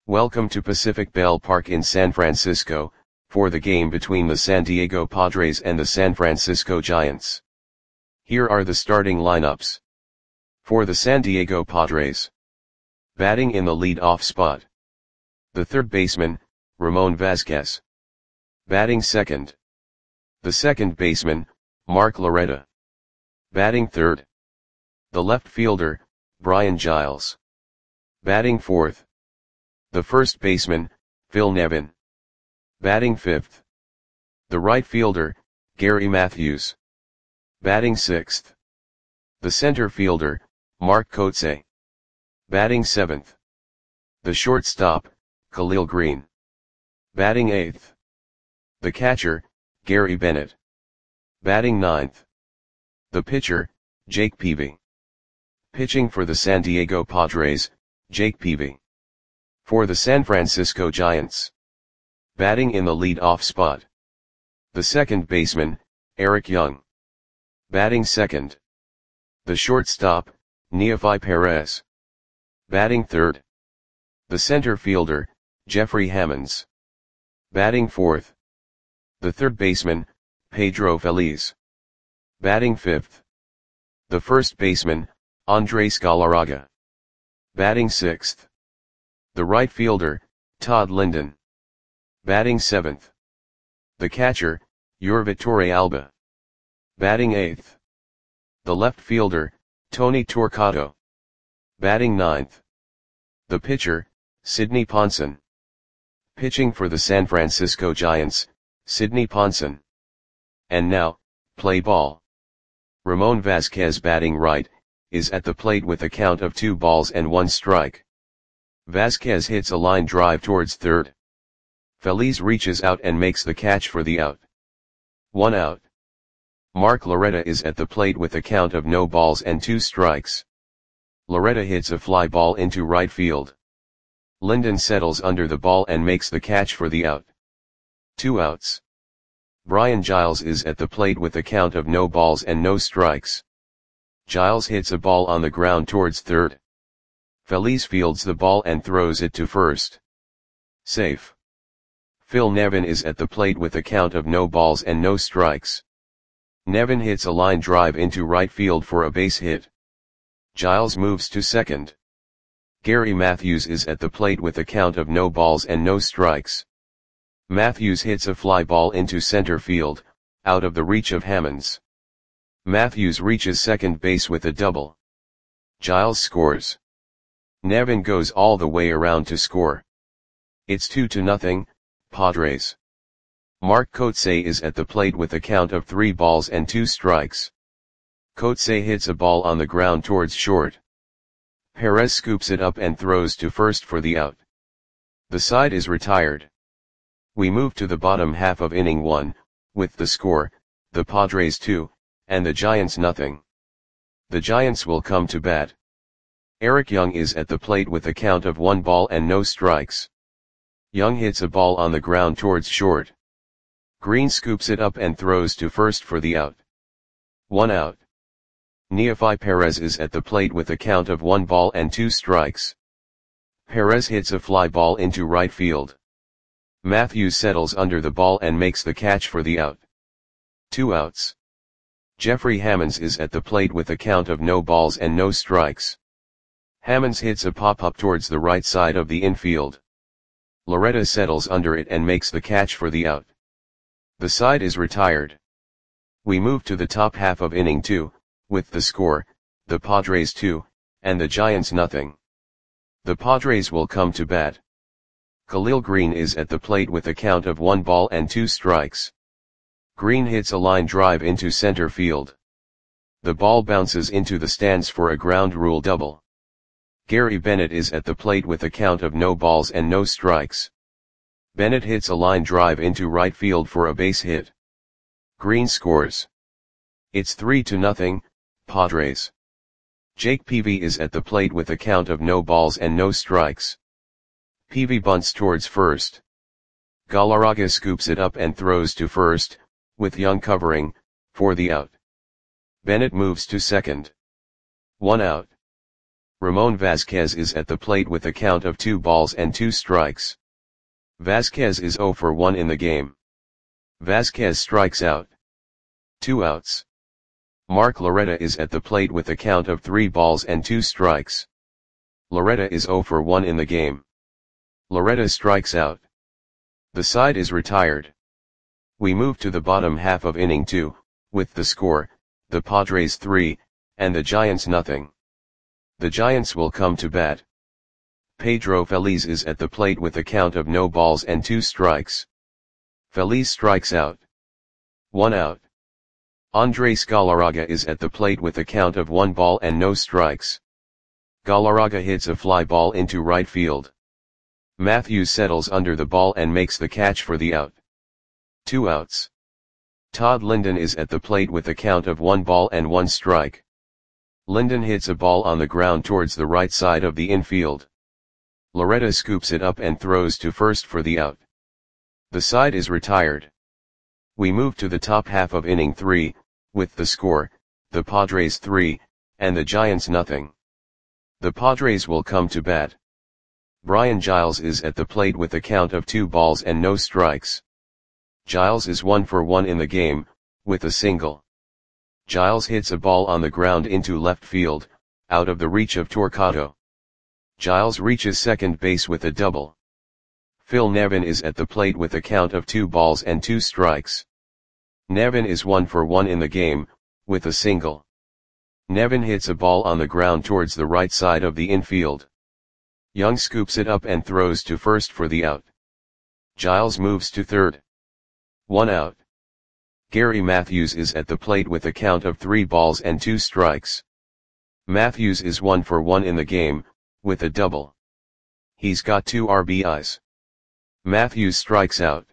Welcome to Pacific Bell Park in San Francisco, for the game between the San Diego Padres and the San Francisco Giants. Here are the starting lineups. For the San Diego Padres. Batting in the lead-off spot. The third baseman, Ramon Vazquez. Batting second. The second baseman, Mark Loretta. Batting third. The left fielder, Brian Giles. Batting fourth. The first baseman, Phil Nevin. Batting fifth. The right fielder, Gary Matthews. Batting sixth. The center fielder, Mark Kotsay. Batting seventh. The shortstop, Khalil Greene. Batting eighth. The catcher, Gary Bennett. Batting ninth. The pitcher, Jake Peavy. Pitching for the San Diego Padres, Jake Peavy. For the San Francisco Giants. Batting in the lead-off spot. The second baseman, Eric Young. Batting second. The shortstop, Neofi Perez. Batting third. The center fielder, Jeffrey Hammonds. Batting fourth. The third baseman, Pedro Feliz. Batting fifth. The first baseman, Andres Galarraga. Batting sixth. The right fielder, Todd Linden. Batting seventh. The catcher, Yuri Torrealba. Batting eighth. The left fielder, Tony Torquato. Batting ninth. The pitcher, Sidney Ponson. Pitching for the San Francisco Giants, Sidney Ponson. And now, play ball. Ramon Vazquez batting right, is at the plate with a count of 2 balls and 1 strike. Vazquez hits a line drive towards third. Feliz reaches out and makes the catch for the out. 1 out. Mark Loretta is at the plate with a count of no balls and 2 strikes. Loretta hits a fly ball into right field. Linden settles under the ball and makes the catch for the out. 2 outs. Brian Giles is at the plate with a count of no balls and no strikes. Giles hits a ball on the ground towards third. Feliz fields the ball and throws it to first. Safe. Phil Nevin is at the plate with a count of no balls and no strikes. Nevin hits a line drive into right field for a base hit. Giles moves to second. Gary Matthews is at the plate with a count of no balls and no strikes. Matthews hits a fly ball into center field, out of the reach of Hammonds. Matthews reaches second base with a double. Giles scores. Nevin goes all the way around to score. It's 2-0, Padres. Mark Kotsay is at the plate with a count of 3 balls and 2 strikes. Kotsay hits a ball on the ground towards short. Perez scoops it up and throws to first for the out. The side is retired. We move to the bottom half of inning 1, with the score, the Padres 2, and the Giants nothing. The Giants will come to bat. Eric Young is at the plate with a count of 1 ball and no strikes. Young hits a ball on the ground towards short. Greene scoops it up and throws to first for the out. 1 out. Neofi Perez is at the plate with a count of 1 ball and 2 strikes. Perez hits a fly ball into right field. Matthews settles under the ball and makes the catch for the out. 2 outs. Jeffrey Hammonds is at the plate with a count of no balls and no strikes. Hammonds hits a pop-up towards the right side of the infield. Loretta settles under it and makes the catch for the out. The side is retired. We move to the top half of inning 2, with the score, the Padres 2, and the Giants nothing. The Padres will come to bat. Khalil Greene is at the plate with a count of 1 ball and 2 strikes. Greene hits a line drive into center field. The ball bounces into the stands for a ground rule double. Gary Bennett is at the plate with a count of no balls and no strikes. Bennett hits a line drive into right field for a base hit. Greene scores. It's 3-0, Padres. Jake Peavy is at the plate with a count of no balls and no strikes. Peavy bunts towards first. Galarraga scoops it up and throws to first, with Young covering, for the out. Bennett moves to second. 1 out. Ramon Vazquez is at the plate with a count of 2 balls and 2 strikes. Vazquez is 0 for 1 in the game. Vazquez strikes out. 2 outs. Mark Loretta is at the plate with a count of 3 balls and 2 strikes. Loretta is 0 for 1 in the game. Loretta strikes out. The side is retired. We move to the bottom half of inning 2, with the score, the Padres 3, and the Giants nothing. The Giants will come to bat. Pedro Feliz is at the plate with a count of no balls and 2 strikes. Feliz strikes out. 1 out. Andres Galarraga is at the plate with a count of 1 ball and no strikes. Galarraga hits a fly ball into right field. Matthews settles under the ball and makes the catch for the out. 2 outs. Todd Linden is at the plate with a count of 1 ball and 1 strike. Linden hits a ball on the ground towards the right side of the infield. Loretta scoops it up and throws to first for the out. The side is retired. We move to the top half of inning 3, with the score, the Padres 3, and the Giants nothing. The Padres will come to bat. Brian Giles is at the plate with a count of 2 balls and no strikes. Giles is 1 for 1 in the game, with a single. Giles hits a ball on the ground into left field, out of the reach of Torquato. Giles reaches second base with a double. Phil Nevin is at the plate with a count of 2 balls and 2 strikes. Nevin is 1 for 1 in the game, with a single. Nevin hits a ball on the ground towards the right side of the infield. Young scoops it up and throws to first for the out. Giles moves to third. 1 out. Gary Matthews is at the plate with a count of 3 balls and 2 strikes. Matthews is 1 for 1 in the game, with a double. He's got 2 RBIs. Matthews strikes out.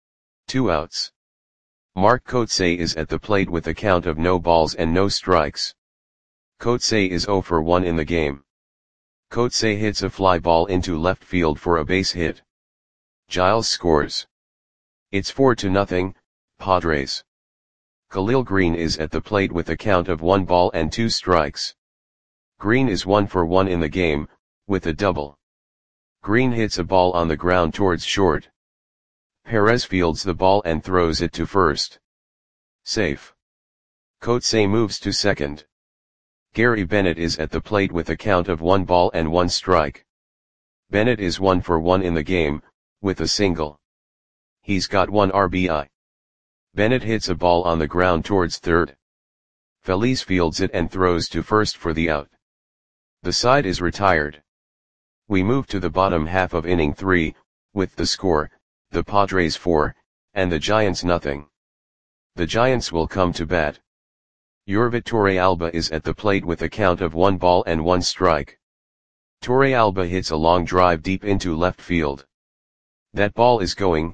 2 outs. Mark Kotsay is at the plate with a count of no balls and no strikes. Kotsay is 0 for 1 in the game. Kotsay hits a fly ball into left field for a base hit. Giles scores. It's 4-0, Padres. Khalil Green is at the plate with a count of 1 ball and 2 strikes. Green is 1 for 1 in the game, with a double. Green hits a ball on the ground towards short. Perez fields the ball and throws it to first. Safe. Kotsay moves to second. Gary Bennett is at the plate with a count of 1 ball and 1 strike. Bennett is 1 for 1 in the game, with a single. He's got 1 RBI. Bennett hits a ball on the ground towards third. Feliz fields it and throws to first for the out. The side is retired. We move to the bottom half of inning 3, with the score, the Padres 4, and the Giants nothing. The Giants will come to bat. Yorvit Torrealba is at the plate with a count of 1 ball and 1 strike. Torrealba hits a long drive deep into left field. That ball is gone.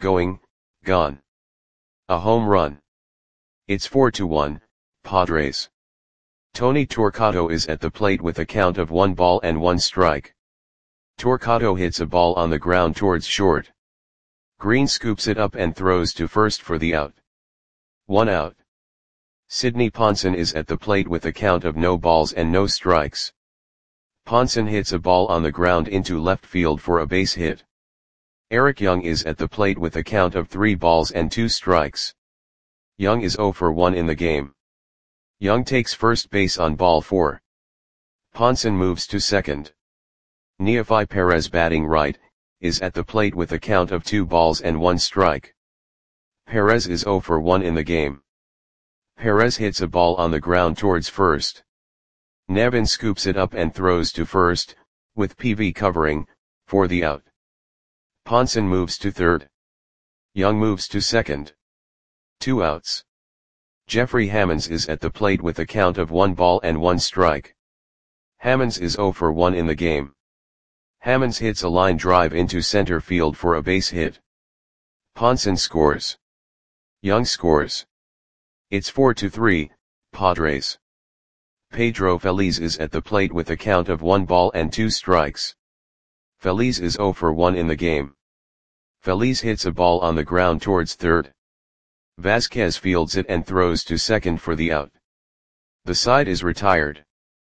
A home run. It's 4-1, Padres. Tony Torquato is at the plate with a count of 1 ball and 1 strike. Torquato hits a ball on the ground towards short. Green scoops it up and throws to first for the out. 1 out. Sidney Ponson is at the plate with a count of no balls and no strikes. Ponson hits a ball on the ground into left field for a base hit. Eric Young is at the plate with a count of 3 balls and 2 strikes. Young is 0 for 1 in the game. Young takes first base on ball 4. Ponson moves to second. Neefi Perez, batting right, is at the plate with a count of 2 balls and 1 strike. Perez is 0 for 1 in the game. Perez hits a ball on the ground towards first. Nevin scoops it up and throws to first, with PV covering, for the out. Ponson moves to third. Young moves to second. 2 outs. Jeffrey Hammonds is at the plate with a count of 1 ball and 1 strike. Hammonds is 0 for 1 in the game. Hammonds hits a line drive into center field for a base hit. Ponson scores. Young scores. It's 4-3, Padres. Pedro Feliz is at the plate with a count of 1 ball and 2 strikes. Feliz is 0 for 1 in the game. Feliz hits a ball on the ground towards third. Vazquez fields it and throws to second for the out. The side is retired.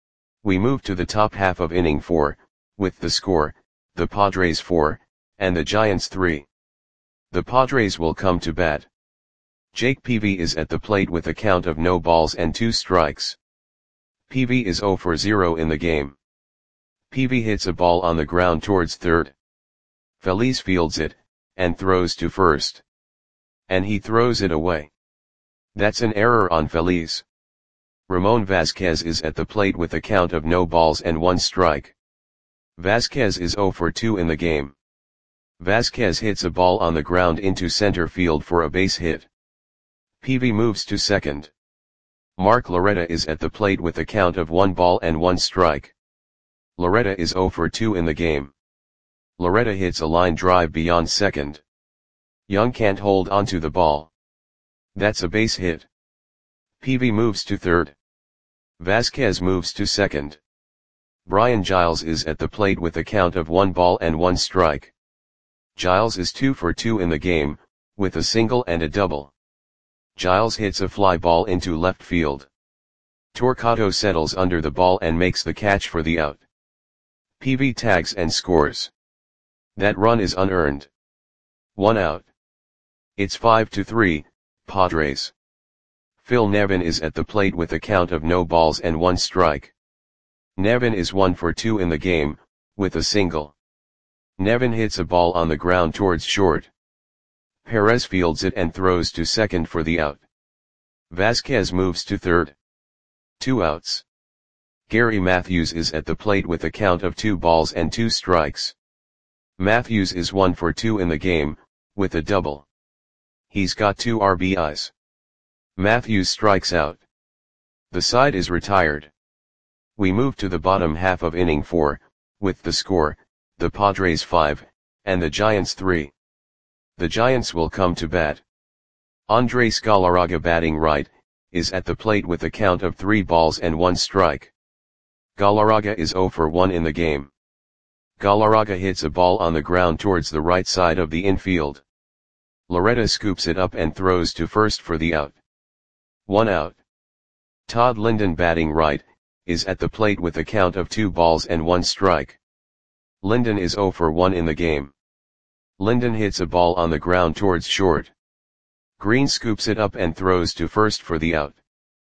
We move to the top half of inning 4, with the score, the Padres 4, and the Giants 3. The Padres will come to bat. Jake Peavy is at the plate with a count of no balls and 2 strikes. Peavy is 0 for 0 in the game. Peavy hits a ball on the ground towards third. Feliz fields it, and throws to first. And he throws it away. That's an error on Feliz. Ramon Vasquez is at the plate with a count of no balls and 1 strike. Vasquez is 0 for 2 in the game. Vasquez hits a ball on the ground into center field for a base hit. Peavy moves to second. Mark Loretta is at the plate with a count of 1 ball and 1 strike. Loretta is 0 for 2 in the game. Loretta hits a line drive beyond second. Young can't hold onto the ball. That's a base hit. Peavy moves to third. Vasquez moves to second. Brian Giles is at the plate with a count of 1 ball and 1 strike. Giles is 2 for 2 in the game, with a single and a double. Giles hits a fly ball into left field. Torquato settles under the ball and makes the catch for the out. Peavy tags and scores. That run is unearned. 1 out. It's 5-3, Padres. Phil Nevin is at the plate with a count of no balls and 1 strike. Nevin is 1 for 2 in the game, with a single. Nevin hits a ball on the ground towards short. Perez fields it and throws to second for the out. Vasquez moves to third. 2 outs. Gary Matthews is at the plate with a count of 2 balls and 2 strikes. Matthews is 1 for 2 in the game, with a double. He's got 2 RBIs. Matthews strikes out. The side is retired. We move to the bottom half of inning 4, with the score, the Padres 5, and the Giants 3. The Giants will come to bat. Andres Galarraga, batting right, is at the plate with a count of 3 balls and 1 strike. Galarraga is 0 for 1 in the game. Galarraga hits a ball on the ground towards the right side of the infield. Loretta scoops it up and throws to first for the out. 1 out. Todd Linden, batting right, is at the plate with a count of 2 balls and 1 strike. Linden is 0 for 1 in the game. Linden hits a ball on the ground towards short. Green scoops it up and throws to first for the out.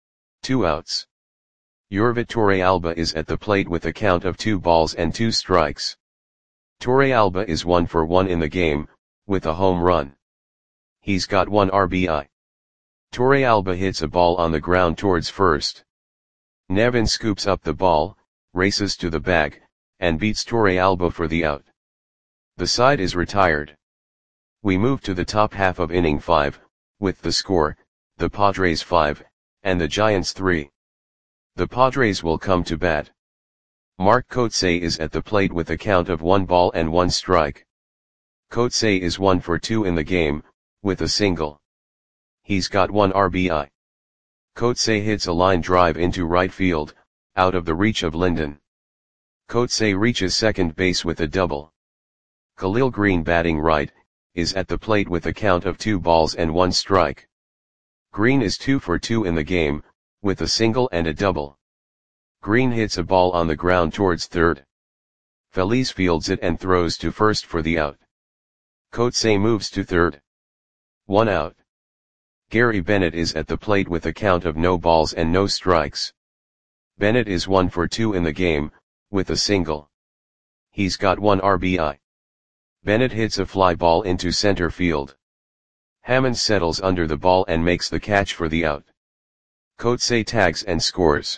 2 outs. Yorvit Torrealba is at the plate with a count of 2 balls and 2 strikes. Torrealba is 1 for 1 in the game, with a home run. He's got 1 RBI. Torrealba hits a ball on the ground towards first. Nevin scoops up the ball, races to the bag, and beats Torrealba for the out. The side is retired. We move to the top half of inning 5, with the score, the Padres 5, and the Giants 3. The Padres will come to bat. Mark Kotsay is at the plate with a count of 1 ball and 1 strike. Kotsay is 1 for 2 in the game, with a single. He's got 1 RBI. Kotsay hits a line drive into right field, out of the reach of Linden. Kotsay reaches second base with a double. Khalil Green, batting right, is at the plate with a count of 2 balls and 1 strike. Green is 2 for 2 in the game, with a single and a double. Green hits a ball on the ground towards third. Feliz fields it and throws to first for the out. Kotsay moves to third. 1 out. Gary Bennett is at the plate with a count of no balls and no strikes. Bennett is 1 for 2 in the game, with a single. He's got 1 RBI. Bennett hits a fly ball into center field. Hammond settles under the ball and makes the catch for the out. Kotsay tags and scores.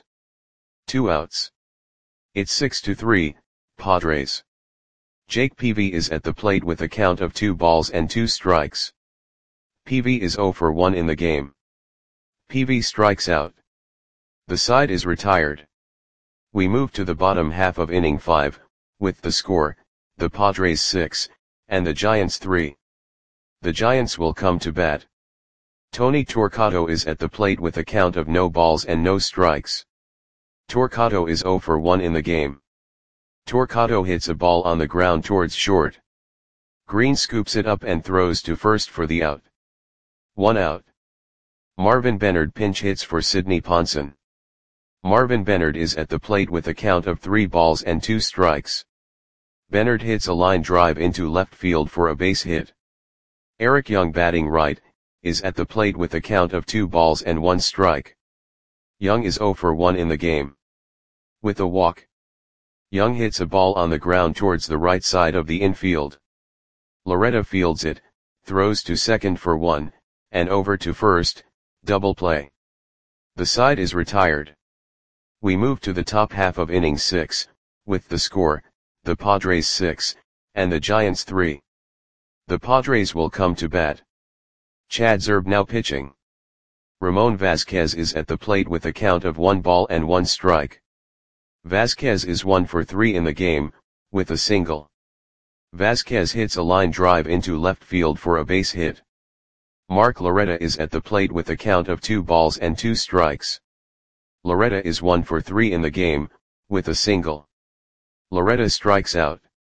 2 outs. It's 6-3, Padres. Jake Peavy is at the plate with a count of 2 balls and 2 strikes. Peavy is 0 for 1 in the game. Peavy strikes out. The side is retired. We move to the bottom half of inning 5, with the score, the Padres 6, and the Giants 3. The Giants will come to bat. Tony Torquato is at the plate with a count of no balls and no strikes. Torquato is 0 for 1 in the game. Torquato hits a ball on the ground towards short. Green scoops it up and throws to first for the out. 1 out. Marvin Bennard pinch hits for Sidney Ponson. Marvin Bennard is at the plate with a count of 3 balls and 2 strikes. Bennard hits a line drive into left field for a base hit. Eric Young, batting right, is at the plate with a count of 2 balls and 1 strike. Young is 0 for 1 in the game. With a walk, Young hits a ball on the ground towards the right side of the infield. Loretta fields it, throws to second for 1, and over to first, double play. The side is retired. We move to the top half of inning 6, with the score, the Padres 6, and the Giants 3. The Padres will come to bat. Chad Zerbe now pitching. Ramon Vasquez is at the plate with a count of 1 ball and 1 strike. Vasquez is 1 for 3 in the game, with a single. Vasquez hits a line drive into left field for a base hit. Mark Loretta is at the plate with a count of 2 balls and 2 strikes. Loretta is 1 for 3 in the game, with a single. Loretta strikes out.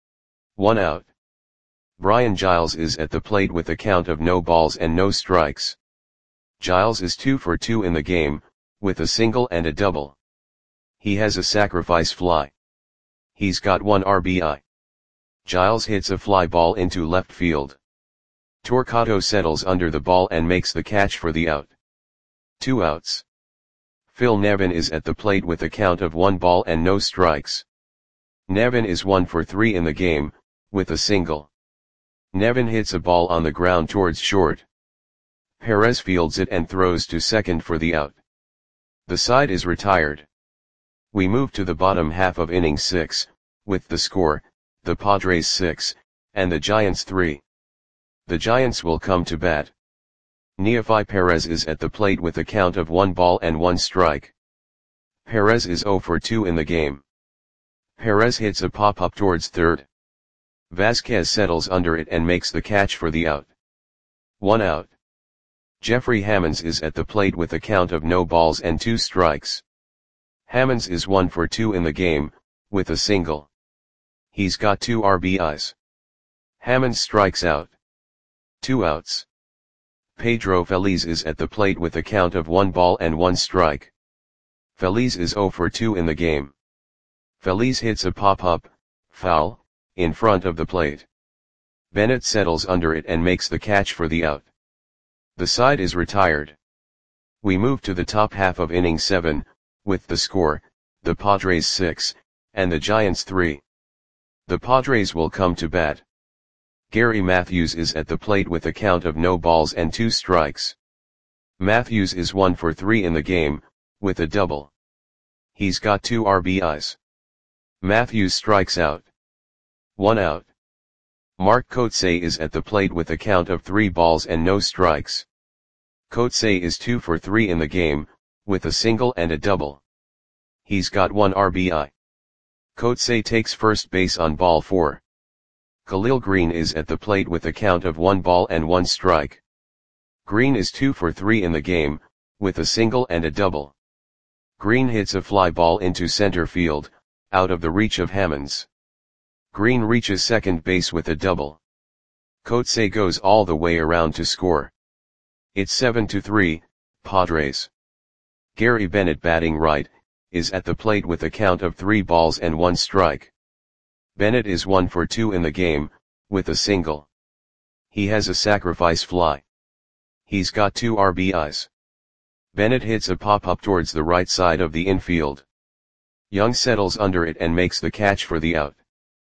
1 out. Brian Giles is at the plate with a count of no balls and no strikes. Giles is 2 for 2 in the game, with a single and a double. He has a sacrifice fly. He's got 1 RBI. Giles hits a fly ball into left field. Torquato settles under the ball and makes the catch for the out. 2 outs. Phil Nevin is at the plate with a count of 1 ball and no strikes. Nevin is 1 for 3 in the game, with a single. Nevin hits a ball on the ground towards short. Perez fields it and throws to second for the out. The side is retired. We move to the bottom half of inning 6, with the score, the Padres 6, and the Giants 3. The Giants will come to bat. Neefi Perez is at the plate with a count of 1 ball and 1 strike. Perez is 0 for 2 in the game. Perez hits a pop-up towards third. Vasquez settles under it and makes the catch for the out. 1 out. Jeffrey Hammonds is at the plate with a count of no balls and 2 strikes. Hammonds is 1 for 2 in the game, with a single. He's got 2 RBIs. Hammonds strikes out. 2 outs. Pedro Feliz is at the plate with a count of 1 ball and 1 strike. Feliz is 0 for 2 in the game. Feliz hits a pop-up, foul, in front of the plate. Bennett settles under it and makes the catch for the out. The side is retired. We move to the top half of inning 7, with the score, the Padres 6, and the Giants 3. The Padres will come to bat. Gary Matthews is at the plate with a count of no balls and 2 strikes. Matthews is 1 for 3 in the game, with a double. He's got 2 RBIs. Matthews strikes out. 1 out. Mark Kotsay is at the plate with a count of 3 balls and no strikes. Kotsay is 2 for 3 in the game, with a single and a double. He's got 1 RBI. Kotsay takes first base on ball 4. Khalil Green is at the plate with a count of 1 ball and 1 strike. Green is 2 for 3 in the game, with a single and a double. Green hits a fly ball into center field, out of the reach of Hammonds. Green reaches second base with a double. Kotsay goes all the way around to score. It's 7-3, Padres. Gary Bennett, batting right, is at the plate with a count of 3 balls and 1 strike. Bennett is 1 for 2 in the game, with a single. He has a sacrifice fly. He's got 2 RBIs. Bennett hits a pop-up towards the right side of the infield. Young settles under it and makes the catch for the out.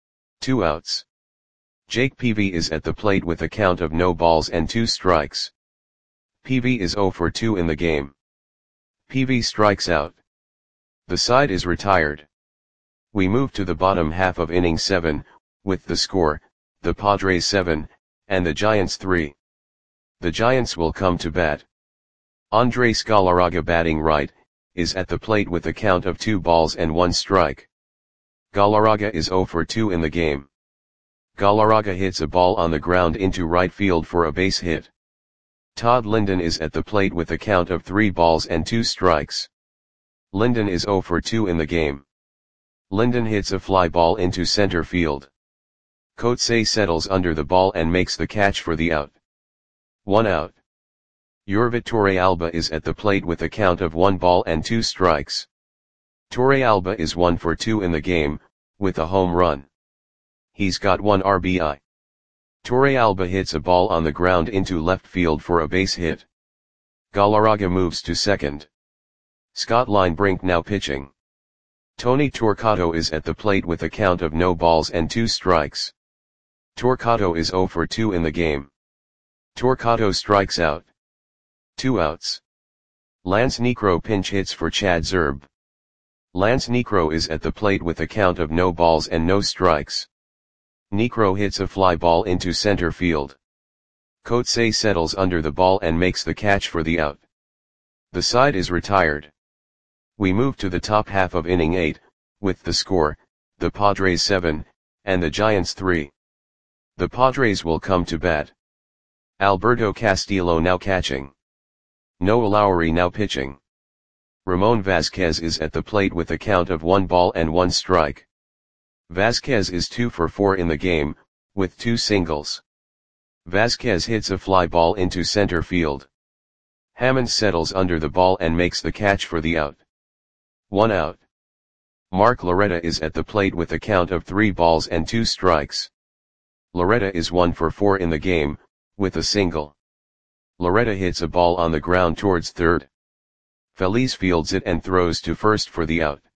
2 outs. Jake Peavy is at the plate with a count of no balls and 2 strikes. Peavy is 0 for 2 in the game. Peavy strikes out. The side is retired. We move to the bottom half of inning 7, with the score, the Padres 7, and the Giants 3. The Giants will come to bat. Andres Galarraga, batting right, is at the plate with a count of 2 balls and 1 strike. Galarraga is 0 for 2 in the game. Galarraga hits a ball on the ground into right field for a base hit. Todd Linden is at the plate with a count of 3 balls and 2 strikes. Linden is 0 for 2 in the game. Linden hits a fly ball into center field. Kotsay settles under the ball and makes the catch for the out. 1 out. Yorvitor Alba is at the plate with a count of 1 ball and 2 strikes. Torrealba is 1 for 2 in the game, with a home run. He's got 1 RBI. Torrealba hits a ball on the ground into left field for a base hit. Galarraga moves to second. Scott Linebrink now pitching. Tony Torquato is at the plate with a count of no balls and 2 strikes. Torquato is 0 for 2 in the game. Torquato strikes out. 2 outs. Lance Niekro pinch hits for Chad Zerb. Lance Niekro is at the plate with a count of no balls and no strikes. Niekro hits a fly ball into center field. Coetzee settles under the ball and makes the catch for the out. The side is retired. We move to the top half of inning 8, with the score, the Padres 7, and the Giants 3. The Padres will come to bat. Alberto Castillo now catching. Noah Lowry now pitching. Ramon Vasquez is at the plate with a count of 1 ball and 1 strike. Vasquez is 2 for 4 in the game, with 2 singles. Vasquez hits a fly ball into center field. Hammond settles under the ball and makes the catch for the out. 1 out. Mark Loretta is at the plate with a count of 3 balls and 2 strikes. Loretta is 1 for 4 in the game, with a single. Loretta hits a ball on the ground towards third. Feliz fields it and throws to first for the out.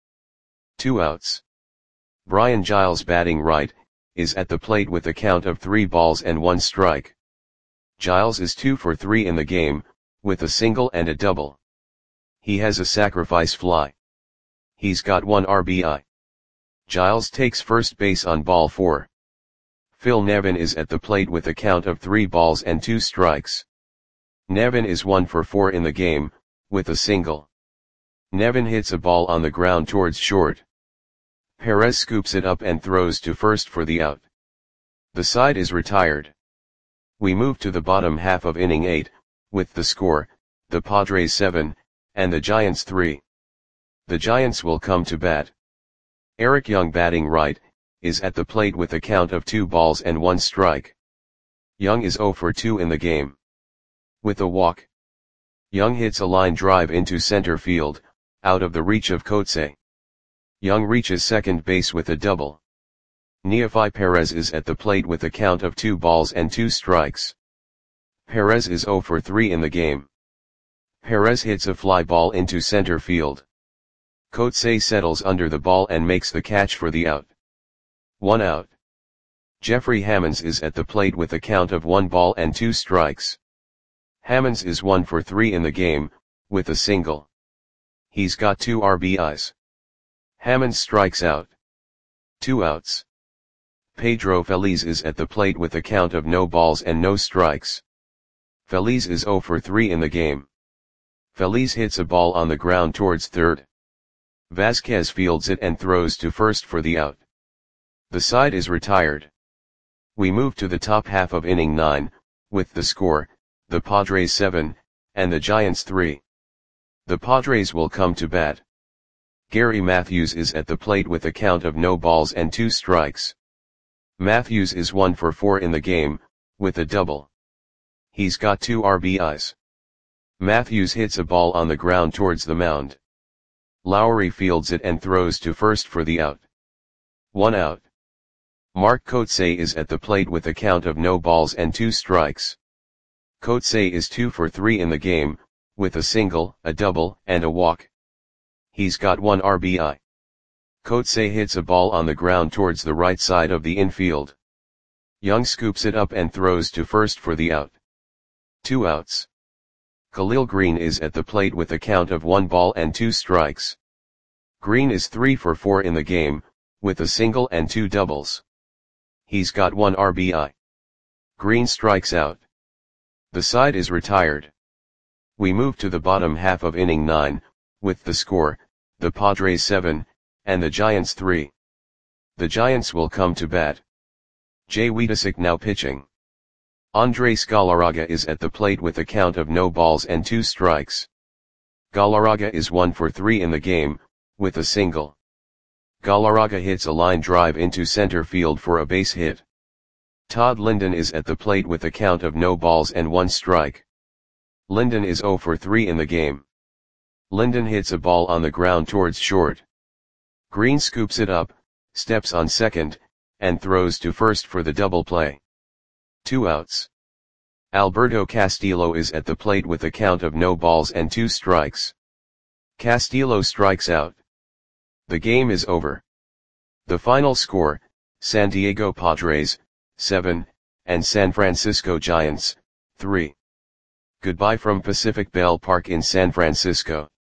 2 outs. Brian Giles batting right, is at the plate with a count of 3 balls and 1 strike. Giles is 2 for 3 in the game, with a single and a double. He has a sacrifice fly. He's got 1 RBI. Giles takes first base on ball 4. Phil Nevin is at the plate with a count of 3 balls and 2 strikes. Nevin is 1 for 4 in the game, with a single. Nevin hits a ball on the ground towards short. Perez scoops it up and throws to first for the out. The side is retired. We move to the bottom half of inning 8, with the score, the Padres 7, and the Giants 3. The Giants will come to bat. Eric Young batting right, is at the plate with a count of 2 balls and 1 strike. Young is 0 for 2 in the game. With a walk. Young hits a line drive into center field, out of the reach of Coetzee. Young reaches second base with a double. Neefi Perez is at the plate with a count of 2 balls and 2 strikes. Perez is 0 for 3 in the game. Perez hits a fly ball into center field. Coetzee settles under the ball and makes the catch for the out. 1 out. Jeffrey Hammonds is at the plate with a count of 1 ball and 2 strikes. Hammonds is 1 for 3 in the game, with a single. He's got 2 RBIs. Hammonds strikes out. 2 outs. Pedro Feliz is at the plate with a count of no balls and no strikes. Feliz is 0 for 3 in the game. Feliz hits a ball on the ground towards third. Vasquez fields it and throws to first for the out. The side is retired. We move to the top half of inning 9, with the score, the Padres 7, and the Giants 3. The Padres will come to bat. Gary Matthews is at the plate with a count of no balls and 2 strikes. Matthews is 1 for 4 in the game, with a double. He's got 2 RBIs. Matthews hits a ball on the ground towards the mound. Lowry fields it and throws to first for the out. 1 out. Mark Coetzee is at the plate with a count of no balls and 2 strikes. Coetzee is 2 for 3 in the game, with a single, a double, and a walk. He's got 1 RBI. Coetzee hits a ball on the ground towards the right side of the infield. Young scoops it up and throws to first for the out. 2 outs. Khalil Green is at the plate with a count of 1 ball and 2 strikes. Green is 3 for 4 in the game, with a single and 2 doubles. He's got 1 RBI. Green strikes out. The side is retired. We move to the bottom half of inning 9, with the score, the Padres 7, and the Giants 3. The Giants will come to bat. Jay Wiedesick now pitching. Andres Galarraga is at the plate with a count of no balls and 2 strikes. Galarraga is 1 for 3 in the game, with a single. Galarraga hits a line drive into center field for a base hit. Todd Linden is at the plate with a count of no balls and 1 strike. Linden is 0 for 3 in the game. Linden hits a ball on the ground towards short. Green scoops it up, steps on second, and throws to first for the double play. 2 outs. Alberto Castillo is at the plate with a count of no balls and 2 strikes. Castillo strikes out. The game is over. The final score, San Diego Padres, 7, and San Francisco Giants, 3. Goodbye from Pacific Bell Park in San Francisco.